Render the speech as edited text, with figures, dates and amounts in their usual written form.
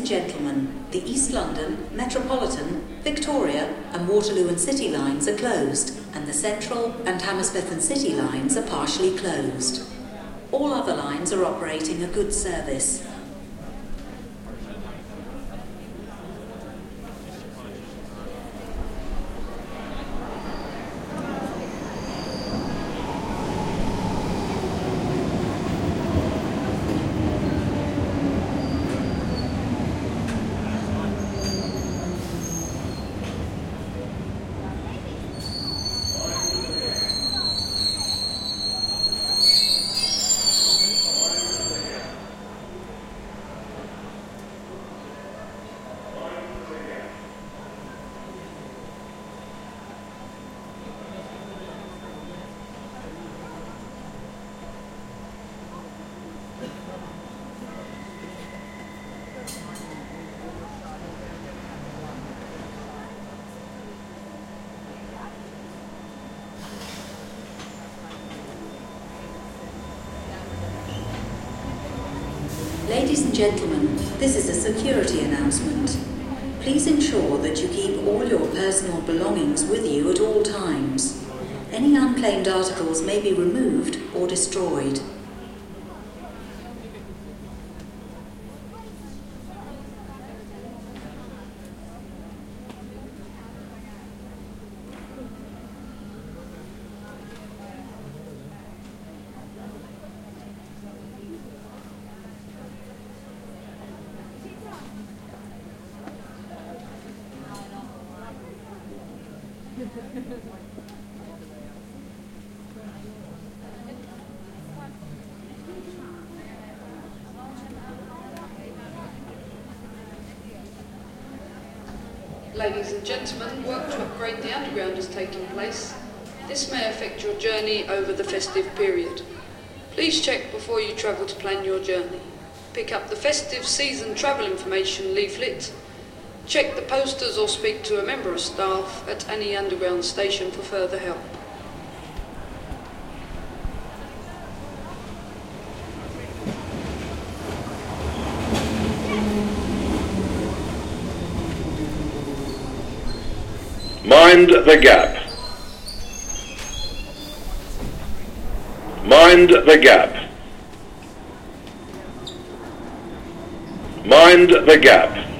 and gentlemen, the East London, Metropolitan, Victoria and Waterloo and City lines are closed, and the Central and Hammersmith and City lines are partially closed. All other lines are operating a good service. Ladies and gentlemen, this is a security announcement. Please ensure that you keep all your personal belongings with you at all times. Any unclaimed articles may be removed or destroyed. Ladies and gentlemen, work to upgrade the Underground is taking place. This may affect your journey over the festive period. Please check before you travel to plan your journey. Pick up the festive season travel information leaflet. Check the posters or speak to a member of staff at any Underground station for further help. Mind the gap. Mind the gap. Mind the gap.